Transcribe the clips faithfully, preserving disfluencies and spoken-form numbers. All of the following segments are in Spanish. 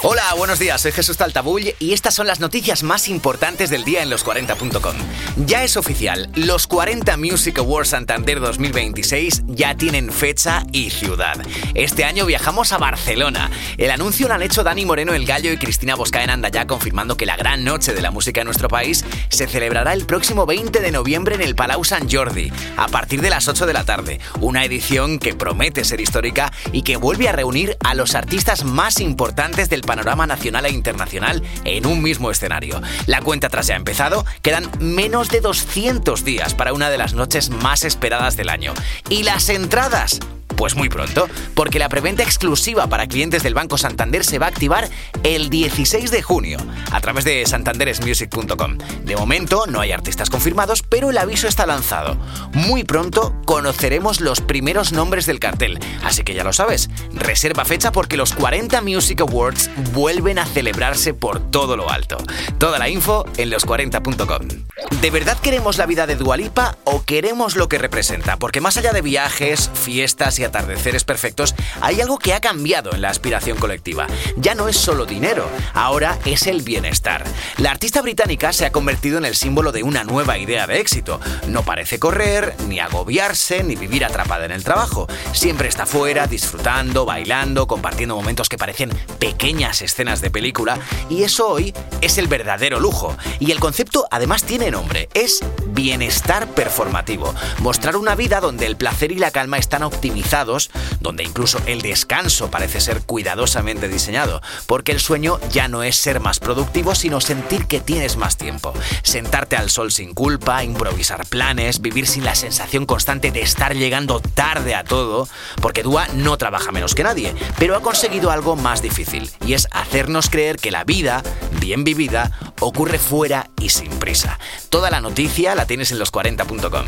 Hola, buenos días, soy Jesús Taltabull y estas son las noticias más importantes del día en los cuarenta punto com. Ya es oficial, los cuarenta Music Awards Santander dos mil veintiséis ya tienen fecha y ciudad. Este año viajamos a Barcelona. El anuncio lo han hecho Dani Moreno el Gallo y Cristina Bosca en Andaya, confirmando que la gran noche de la música en nuestro país se celebrará el próximo veinte de noviembre en el Palau Sant Jordi, a partir de las ocho de la tarde. Una edición que promete ser histórica y que vuelve a reunir a los artistas más importantes del panorama nacional e internacional en un mismo escenario. La cuenta atrás ya ha empezado, quedan menos de doscientos días para una de las noches más esperadas del año. ¿Y las entradas? Pues muy pronto, porque la preventa exclusiva para clientes del Banco Santander se va a activar el dieciséis de junio a través de santanderes music punto com. De momento no hay artistas confirmados, pero el aviso está lanzado. Muy pronto conoceremos los primeros nombres del cartel, así que ya lo sabes, reserva fecha porque los cuarenta Music Awards vuelven a celebrarse por todo lo alto. Toda la info en los cuarenta punto com. ¿De verdad queremos la vida de Dua Lipa o queremos lo que representa? Porque más allá de viajes, fiestas y atardeceres perfectos, hay algo que ha cambiado en la aspiración colectiva. Ya no es solo dinero, ahora es el bienestar. La artista británica se ha convertido en el símbolo de una nueva idea de éxito. No parece correr, ni agobiarse, ni vivir atrapada en el trabajo. Siempre está fuera, disfrutando, bailando, compartiendo momentos que parecen pequeñas escenas de película, y eso hoy es el verdadero lujo. Y el concepto además tiene nombre, es bienestar performativo. Mostrar una vida donde el placer y la calma están optimizados, donde incluso el descanso parece ser cuidadosamente diseñado, porque el sueño ya no es ser más productivo, sino sentir que tienes más tiempo. Sentarte al sol sin culpa, improvisar planes, vivir sin la sensación constante de estar llegando tarde a todo, porque Dua no trabaja menos que nadie, pero ha conseguido algo más difícil, y es hacernos creer que la vida, bien vivida, ocurre fuera y sin prisa. Toda la noticia la tienes en los cuarenta punto com.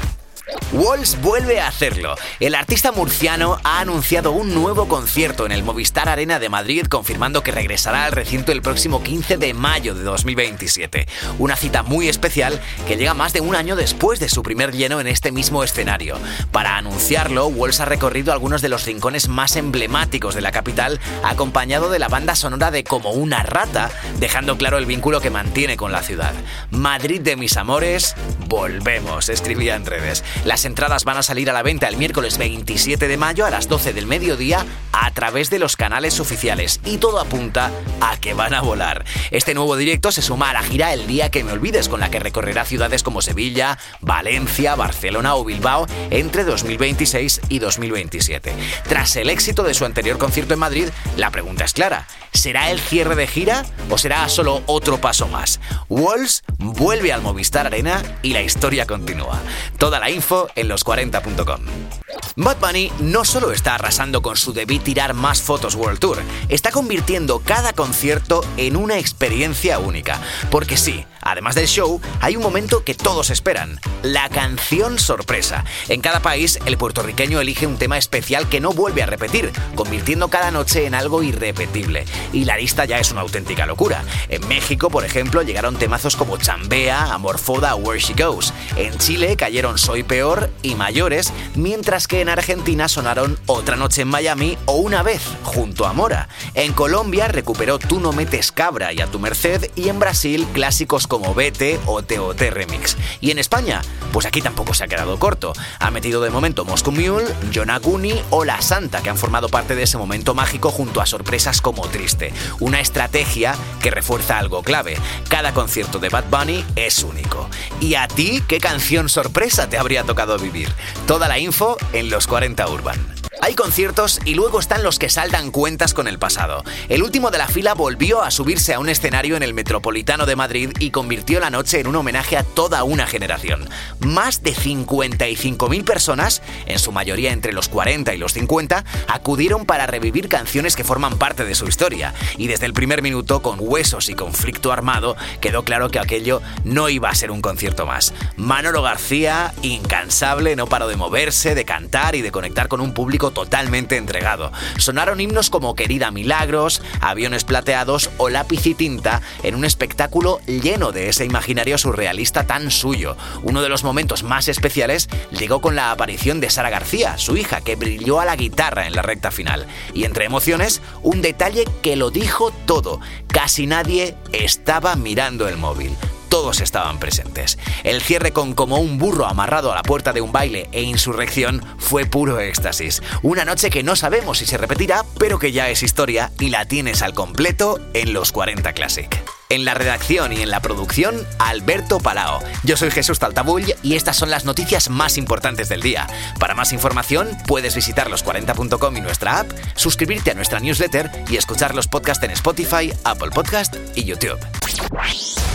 Walls vuelve a hacerlo. El artista murciano ha anunciado un nuevo concierto en el Movistar Arena de Madrid, confirmando que regresará al recinto el próximo quince de mayo de dos mil veintisiete. Una cita muy especial que llega más de un año después de su primer lleno en este mismo escenario. Para anunciarlo, Walls ha recorrido algunos de los rincones más emblemáticos de la capital, acompañado de la banda sonora de Como una rata, dejando claro el vínculo que mantiene con la ciudad. Madrid de mis amores, volvemos, escribía en redes. Las entradas van a salir a la venta el miércoles veintisiete de mayo a las doce del mediodía a través de los canales oficiales, y todo apunta a que van a volar. Este nuevo directo se suma a la gira El día que me olvides, con la que recorrerá ciudades como Sevilla, Valencia, Barcelona o Bilbao entre dos mil veintiséis y dos mil veintisiete. Tras el éxito de su anterior concierto en Madrid, la pregunta es clara: ¿será el cierre de gira o será solo otro paso más? Walls vuelve al Movistar Arena y la historia continúa. Toda la info en los cuarenta punto com. Bad Bunny no solo está arrasando con su Debí tirar más fotos World Tour, está convirtiendo cada concierto en una experiencia única. Porque sí, además del show, hay un momento que todos esperan: la canción sorpresa. En cada país, el puertorriqueño elige un tema especial que no vuelve a repetir, convirtiendo cada noche en algo irrepetible. Y la lista ya es una auténtica locura. En México, por ejemplo, llegaron temazos como Chambea, Amorfoda o Where She Goes. En Chile cayeron Soy Peor y Mayores, mientras que en Argentina sonaron Otra noche en Miami o Una vez junto a Mora. En Colombia recuperó Tú no metes cabra y A tu merced, y en Brasil clásicos como Vete o T O T Remix. Y en España, pues aquí tampoco se ha quedado corto. Ha metido de momento Moscow Mule, Yonaguni o La Santa, que han formado parte de ese momento mágico junto a sorpresas como Triste. Una estrategia que refuerza algo clave: cada concierto de Bad Bunny es único. ¿Y a ti qué canción sorpresa te habría tocado vivir? Toda la info en los cuarenta Urban. Hay conciertos y luego están los que saldan cuentas con el pasado. El último de la fila volvió a subirse a un escenario en el Metropolitano de Madrid y convirtió la noche en un homenaje a toda una generación. Más de cincuenta y cinco mil personas, en su mayoría entre los cuarenta y los cincuenta, acudieron para revivir canciones que forman parte de su historia. Y desde el primer minuto, con Huesos y Conflicto Armado, quedó claro que aquello no iba a ser un concierto más. Manolo García, incansable, no paró de moverse, de cantar y de conectar con un público totalmente entregado. Sonaron himnos como Querida Milagros, Aviones Plateados o Lápiz y Tinta en un espectáculo lleno de ese imaginario surrealista tan suyo. Uno de los momentos más especiales llegó con la aparición de Sara García, su hija, que brilló a la guitarra en la recta final. Y entre emociones, un detalle que lo dijo todo. Casi nadie estaba mirando el móvil. Todos estaban presentes. El cierre con Como un burro amarrado a la puerta de un baile e Insurrección fue puro éxtasis. Una noche que no sabemos si se repetirá, pero que ya es historia y la tienes al completo en Los cuarenta Classic. En la redacción y en la producción, Alberto Palao. Yo soy Jesús Taltabull y estas son las noticias más importantes del día. Para más información, puedes visitar los cuarenta punto com y nuestra app, suscribirte a nuestra newsletter y escuchar los podcasts en Spotify, Apple Podcast y YouTube.